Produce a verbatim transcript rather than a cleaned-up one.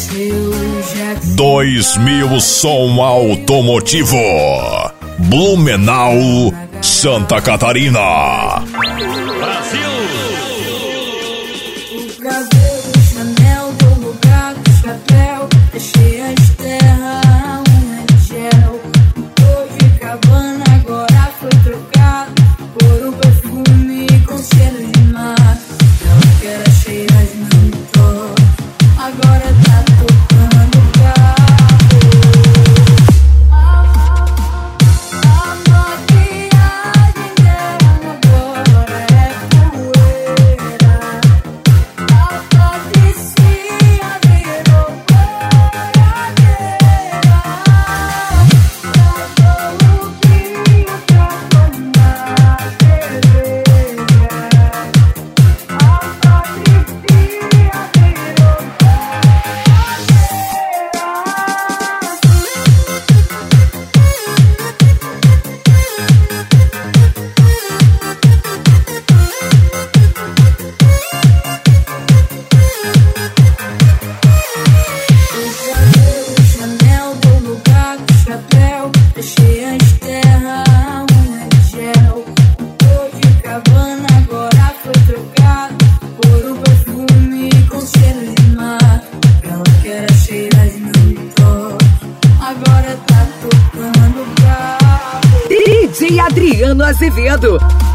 dois mil som automotivo. Blumenau, Santa Catarina. Brasil! O cabelo, Chanel, do lugar do chapéu. Deixei as terras, unha de gel. Hoje cabana, agora foi trocado por um perfume com cheiro de mar. Ela que era cheia de mentor, agora tá tocando o carro. D J Adriano Azevedo.